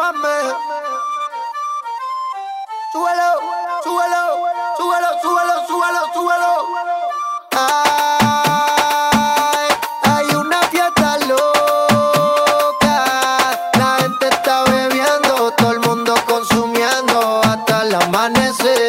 mame. Súbelo, súbelo, súbelo, súbelo, súbelo, súbelo. Ay, hay una fiesta loca. La gente está bebiendo, todo el mundo consumiendo hasta el amanecer.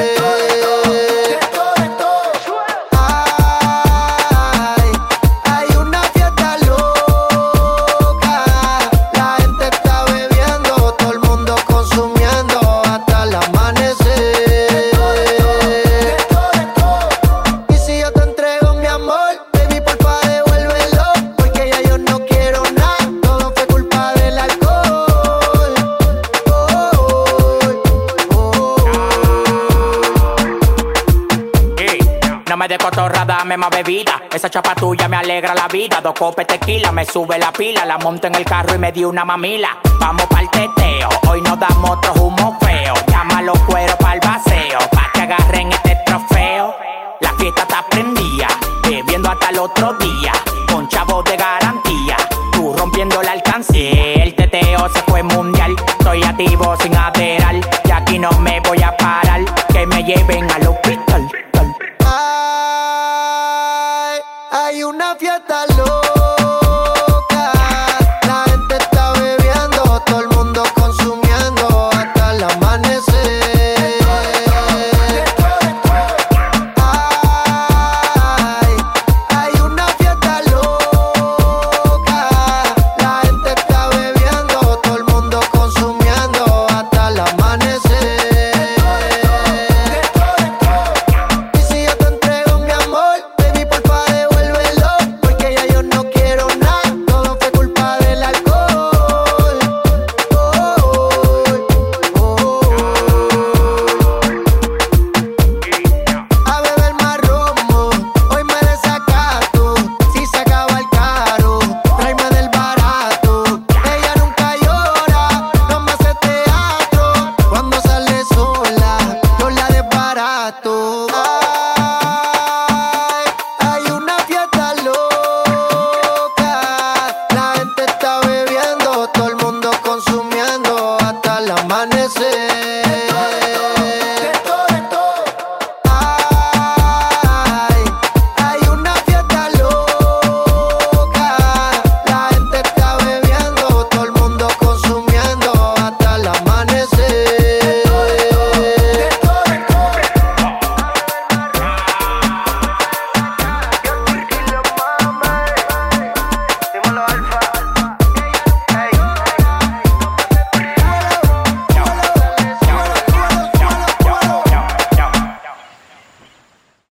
No me de cotorra, dame más bebida. Esa chapa tuya me alegra la vida. 2 copes tequila, me sube la pila. La monto en el carro y me di una mamila. Vamos pa'l teteo, hoy nos damos otro humo feo. Llama a los cueros pa'l paseo, pa' que agarren este trofeo. La fiesta está prendida, bebiendo hasta el otro día. Con chavos de garantía, tú rompiendo la alcancía. El teteo se fue mundial, estoy activo sin aderar. Y aquí no me voy a parar, que me lleven al hospital. Hay una fiesta